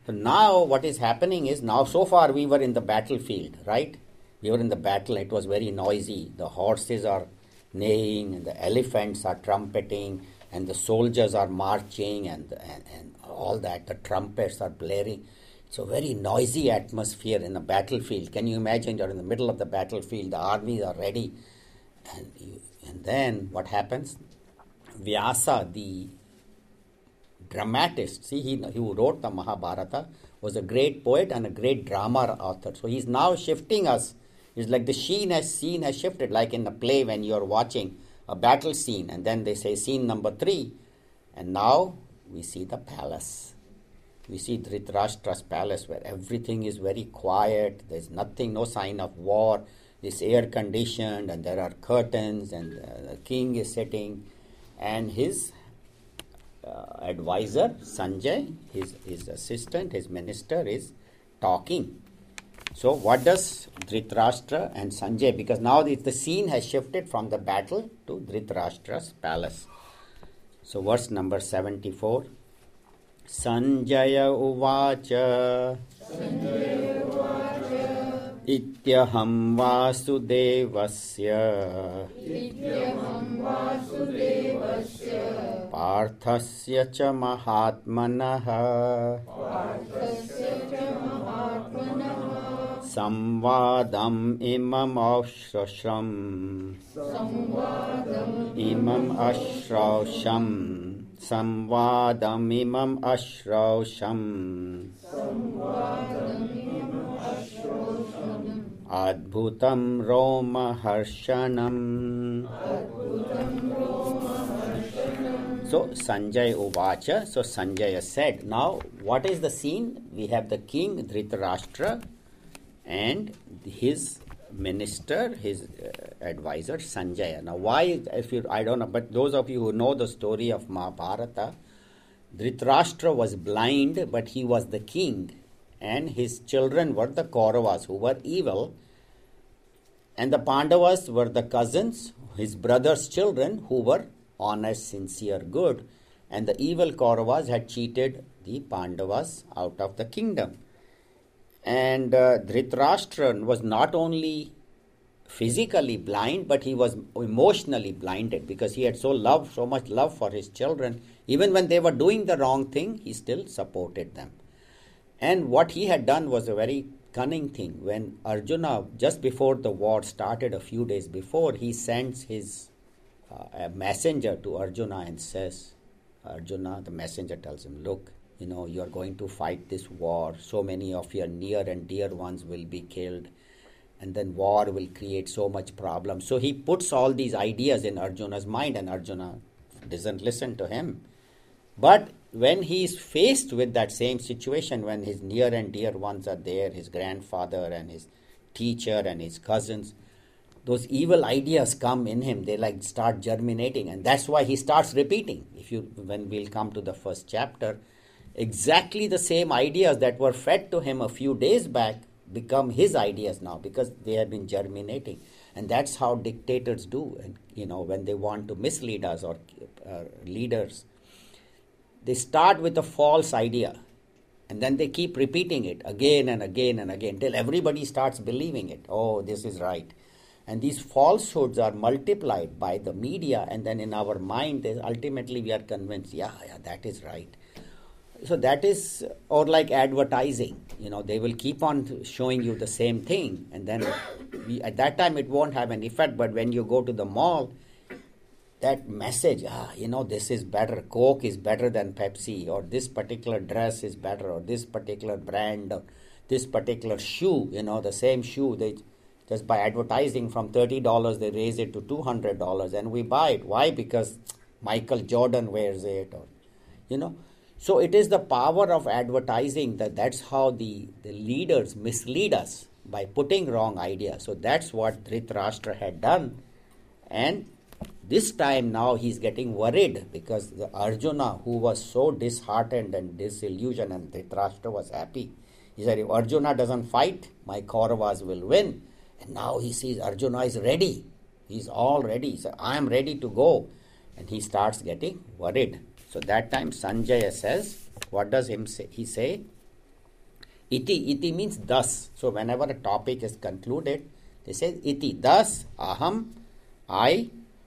So now what is happening is, now so far we were in the battlefield, right? We were in the battle. It was very noisy. The horses are neighing and the elephants are trumpeting and the soldiers are marching and all that. The trumpets are blaring. It's a very noisy atmosphere in a battlefield. Can you imagine you're in the middle of the battlefield, the armies are ready. And then what happens? Vyasa, the dramatist, see, he who wrote the Mahabharata, was a great poet and a great drama author. So he's now shifting us. It's like the scene has shifted, like in a play when you're watching a battle scene and then they say scene number 3. And now we see the palace. We see Dhritarashtra's palace where everything is very quiet. There's nothing, no sign of war. It's air conditioned and there are curtains and the king is sitting and his advisor Sanjay, his assistant, his minister is talking. So what does Dhritarashtra and Sanjay, because now the scene has shifted from the battle to Dhritarashtra's palace. So verse number 74. Sanjaya uvacha ityaham vasudevasya parthasya cha mahatmanah samvadam imam ashrausham adbhutam roma harshanam. So Sanjay uvacha, so Sanjaya said. Now what is the scene? We have the king Dhritarashtra and his minister, his advisor Sanjaya. Now why, I don't know, but those of you who know the story of Mahabharata, Dhritarashtra was blind, but he was the king, and his children were the Kauravas, who were evil, and the Pandavas were the cousins, his brother's children, who were honest, sincere, good, and the evil Kauravas had cheated the Pandavas out of the kingdom. And Dhritarashtra was not only physically blind, but he was emotionally blinded because he had so much love for his children. Even when they were doing the wrong thing, he still supported them. And what he had done was a very cunning thing. When Arjuna, just before the war started, a few days before, he sends his a messenger to Arjuna and says, Arjuna, the messenger tells him, look, you are going to fight this war. So many of your near and dear ones will be killed. And then war will create so much problem. So he puts all these ideas in Arjuna's mind and Arjuna doesn't listen to him. But when he is faced with that same situation, when his near and dear ones are there, his grandfather and his teacher and his cousins, those evil ideas come in him. They start germinating. And that's why he starts repeating. When we'll come to the first chapter, exactly the same ideas that were fed to him a few days back become his ideas now because they have been germinating. And that's how dictators do. And, when they want to mislead us or leaders, they start with a false idea and then they keep repeating it again and again and again till everybody starts believing it. Oh, this is right. And these falsehoods are multiplied by the media, and then in our mind, ultimately we are convinced, yeah, that is right. So that is, or like advertising, they will keep on showing you the same thing, and then at that time it won't have an effect, but when you go to the mall, that message, this is better, Coke is better than Pepsi, or this particular dress is better, or this particular brand, or this particular shoe, the same shoe, they just by advertising from $30, they raise it to $200, and we buy it. Why? Because Michael Jordan wears it, or, So it is the power of advertising that's how the leaders mislead us by putting wrong ideas. So that's what Dhritarashtra had done. And this time now he's getting worried because the Arjuna, who was so disheartened and disillusioned, and Dhritarashtra was happy. He said, if Arjuna doesn't fight, my Kauravas will win. And now he sees Arjuna is ready. He's all ready. He said, I am ready to go. And he starts getting worried. So that time Sanjaya says, what does he say? Iti means thus. So whenever a topic is concluded, they say iti. Thus, aham, I,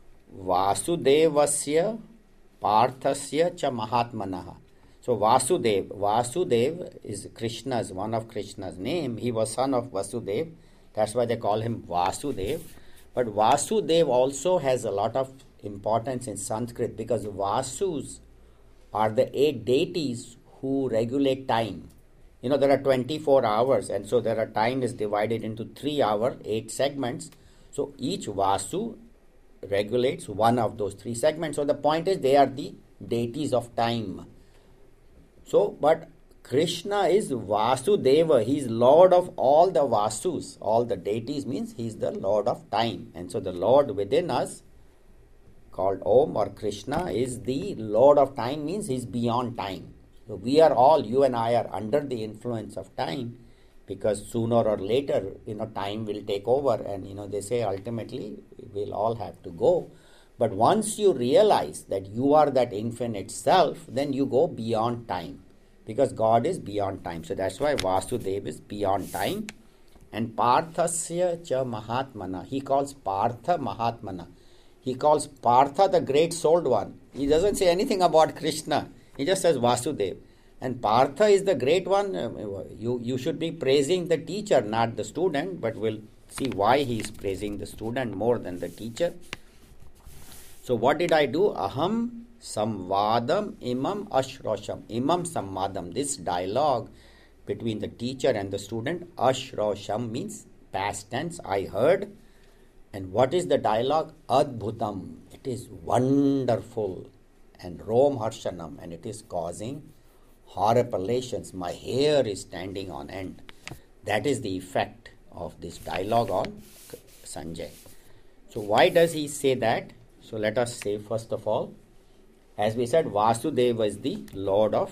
Vasudevasya, Parthasya cha Mahatmanaha. So Vasudev is Krishna's, one of Krishna's name. He was son of Vasudev. That's why they call him Vasudev. But Vasudev also has a lot of importance in Sanskrit because Vasus are the 8 deities who regulate time. There are 24 hours, and so there are time is divided into 3 hour, 8 segments. So each Vasu regulates one of those 3 segments. So the point is they are the deities of time. So, but Krishna is Vasudeva. He is Lord of all the Vasus. All the deities means he is the Lord of time. And so the Lord within us, called Om or Krishna, is the Lord of time, means he is beyond time. So we are all, you and I are under the influence of time, because sooner or later, time will take over, and they say ultimately we'll all have to go. But once you realize that you are that infinite self, then you go beyond time, because God is beyond time. So that's why Vasudeva is beyond time. And Parthasya cha Mahatmana. He calls Partha Mahatmana. He calls Partha the great souled one. He doesn't say anything about Krishna. He just says Vasudeva. And Partha is the great one. You should be praising the teacher, not the student, but we'll see why he is praising the student more than the teacher. So what did I do? Aham samvadam imam ashrosham. Imam samvadam. This dialogue between the teacher and the student, ashrosham means past tense, I heard. And what is the dialogue? Adbhutam. It is wonderful. And rom harshanam. And it is causing horripilations. My hair is standing on end. That is the effect of this dialogue on Sanjay. So why does he say that? So let us say first of all, as we said, Vasudeva is the Lord of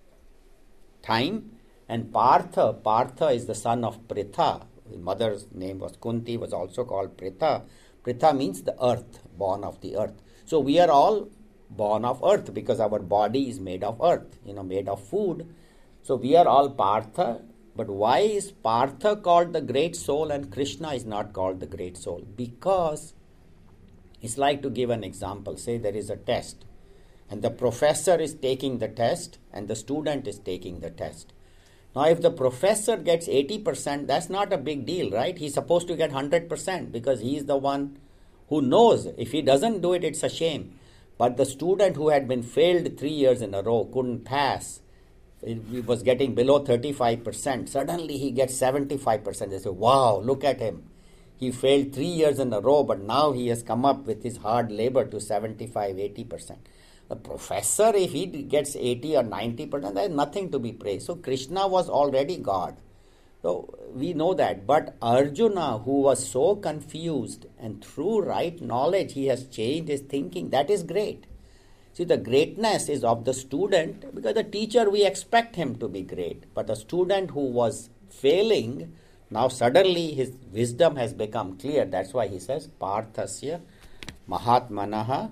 time, and Partha is the son of Pritha. His mother's name was Kunti, was also called Pritha. Pritha means the earth, born of the earth. So we are all born of earth because our body is made of earth, made of food. So we are all Partha. But why is Partha called the great soul and Krishna is not called the great soul? Because it's like, to give an example, say there is a test and the professor is taking the test and the student is taking the test. Now if the professor gets 80%, that's not a big deal, right? He's supposed to get 100% because he is the one who knows. If he doesn't do it, it's a shame. But the student who had been failed 3 years in a row, couldn't pass, he was getting below 35%. Suddenly he gets 75%. They say, wow, look at him. He failed 3 years in a row, but now he has come up with his hard labor to 75, 80%. The professor, if he gets 80 or 90%, there is nothing to be praised. So Krishna was already God. So we know that. But Arjuna, who was so confused, and through right knowledge he has changed his thinking, that is great. See, the greatness is of the student, because the teacher, we expect him to be great. But the student who was failing, now suddenly his wisdom has become clear. That's why he says, Parthasya Mahatmanaha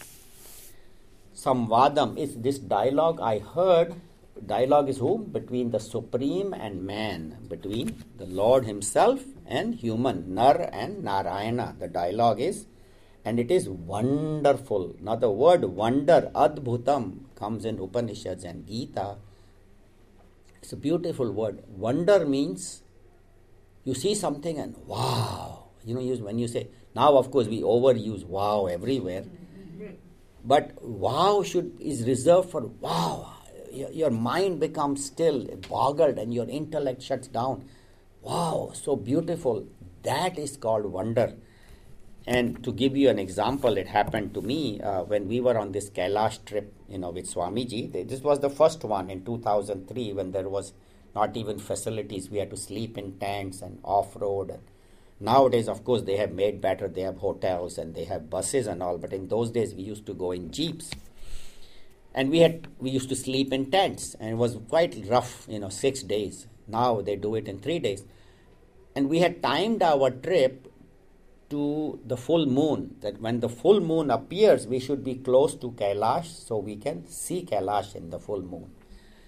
Samvadam. Is this dialogue I heard. Dialogue is whom? Between the Supreme and man, between the Lord himself and human, Nar and Narayana. The dialogue is, and it is wonderful. Now the word wonder, Adbhutam, comes in Upanishads and Gita. It's a beautiful word. Wonder means you see something and wow. When you say, now of course we overuse wow everywhere. But wow is reserved for wow. Your mind becomes still, boggled, and your intellect shuts down. Wow, so beautiful. That is called wonder. And to give you an example, it happened to me when we were on this Kailash trip, with Swamiji. This was the first one in 2003 when there was not even facilities. We had to sleep in tents and off-road. Nowadays, of course, they have made better. They have hotels and they have buses and all. But in those days, we used to go in jeeps. And we used to sleep in tents. And it was quite rough, 6 days. Now they do it in 3 days. And we had timed our trip to the full moon. That when the full moon appears, we should be close to Kailash so we can see Kailash in the full moon.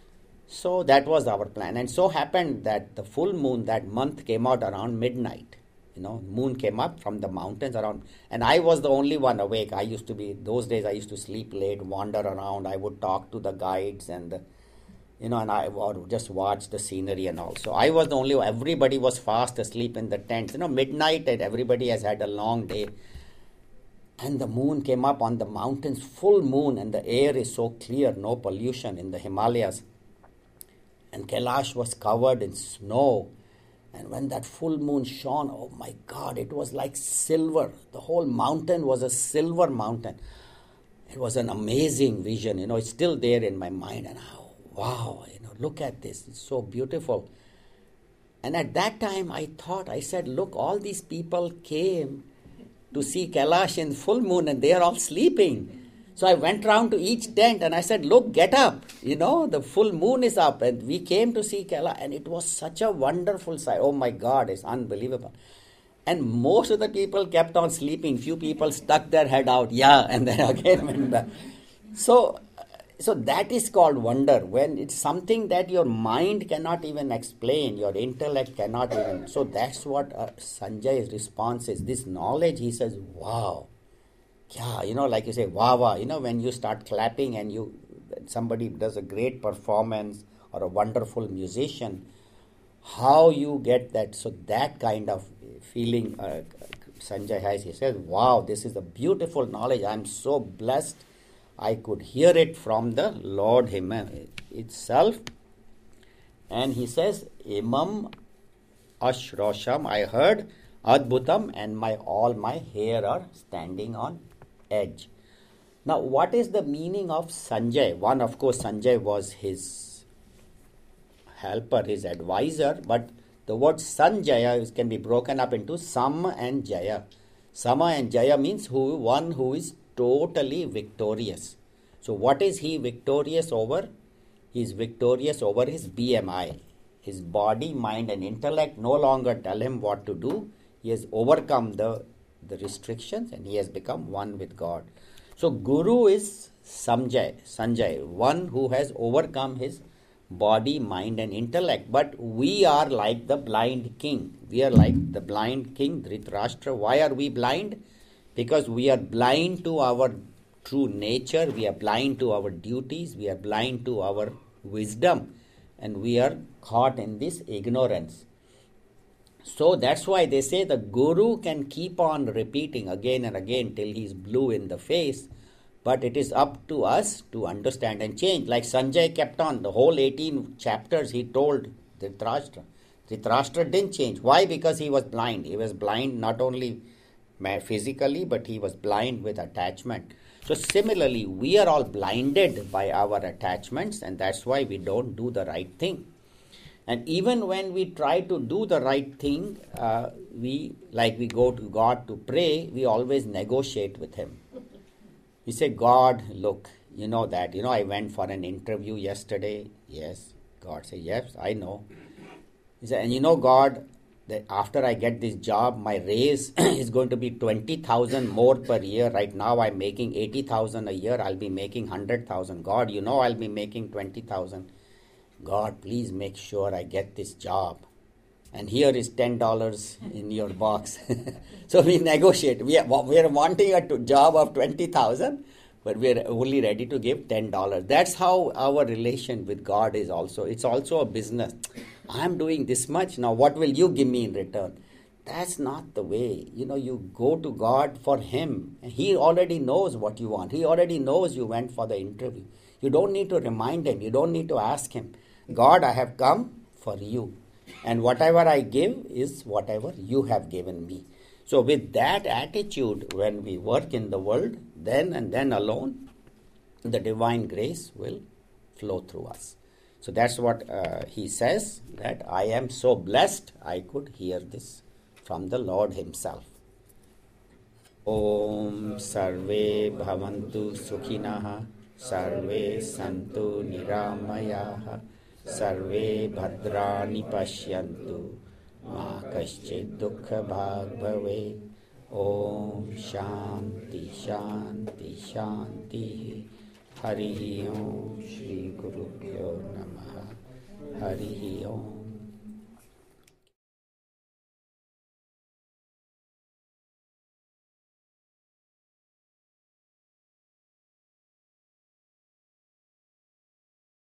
So that was our plan. And so happened that the full moon that month came out around midnight. Moon came up from the mountains around, and I was the only one awake. I used to be, those days I used to sleep late, wander around. I would talk to the guides and I would just watch the scenery and all. So I was the only one. Everybody was fast asleep in the tents. Midnight, and everybody has had a long day. And the moon came up on the mountains, full moon, and the air is so clear, no pollution in the Himalayas. And Kailash was covered in snow. And when that full moon shone, oh my God, it was like silver. The whole mountain was a silver mountain. It was an amazing vision. It's still there in my mind. And wow, look at this. It's so beautiful. And at that time, I said, look, all these people came to see Kailash in full moon and they are all sleeping. So I went round to each tent and I said, look, get up. The full moon is up and we came to see Kailash. And it was such a wonderful sight. Oh my God, it's unbelievable. And most of the people kept on sleeping. Few people stuck their head out. Yeah, and then again went back. So that is called wonder. When it's something that your mind cannot even explain, your intellect cannot even. So that's what Sanjay's response is. This knowledge, he says, wow. Yeah, like you say, wow, when you start clapping and somebody does a great performance or a wonderful musician, how you get that. So that kind of feeling Sanjay has. He says, wow, this is a beautiful knowledge. I'm so blessed. I could hear it from the Lord itself. And he says, Imam Ashrosham, I heard Adbhutam, and all my hair are standing on edge. Now, what is the meaning of Sanjay? One, of course, Sanjay was his helper, his advisor, but the word Sanjaya can be broken up into Sama and Jaya. Sama and Jaya means one who is totally victorious. So what is he victorious over? He is victorious over his BMI. His body, mind and intellect no longer tell him what to do. He has overcome the restrictions and he has become one with God. So Guru is Sanjay, one who has overcome his body, mind and intellect. But we are like the blind king. We are like the blind king Dhritarashtra. Why are we blind? Because we are blind to our true nature. We are blind to our duties. We are blind to our wisdom. And we are caught in this ignorance. So that's why they say the Guru can keep on repeating again and again till he's blue in the face. But it is up to us to understand and change. Like Sanjay kept on, the whole 18 chapters he told Dhritarashtra. Dhritarashtra didn't change. Why? Because he was blind. He was blind not only physically, but he was blind with attachment. So similarly, we are all blinded by our attachments, and that's why we don't do the right thing. And even when we try to do the right thing, we go to God to pray, we always negotiate with him. We say, God, look, you know that. I went for an interview yesterday. Yes. God said, yes, I know. He said, and God, that after I get this job, my raise is going to be 20,000 more per year. Right now, I'm making 80,000 a year. I'll be making 100,000. God, I'll be making 20,000. God, please make sure I get this job. And here is $10 in your box. So we negotiate. We are wanting a job of 20,000, but we are only ready to give $10. That's how our relation with God is also. It's also a business. I'm doing this much. Now, what will you give me in return? That's not the way. You go to God for him. He already knows what you want. He already knows you went for the interview. You don't need to remind him. You don't need to ask him. God, I have come for you. And whatever I give is whatever you have given me. So with that attitude, when we work in the world, then and then alone, the divine grace will flow through us. So that's what he says, that I am so blessed I could hear this from the Lord himself. Om Sarve Bhavantu Sukhinah Sarve Santu Niramayaha Sarve Bhadrani Pashyantu Ma Kaschid Dukkha Bhag Bhave. Om Shanti Shanti Shanti. Harihi Om. Shri Gurubhyo Namaha. Harihi Om.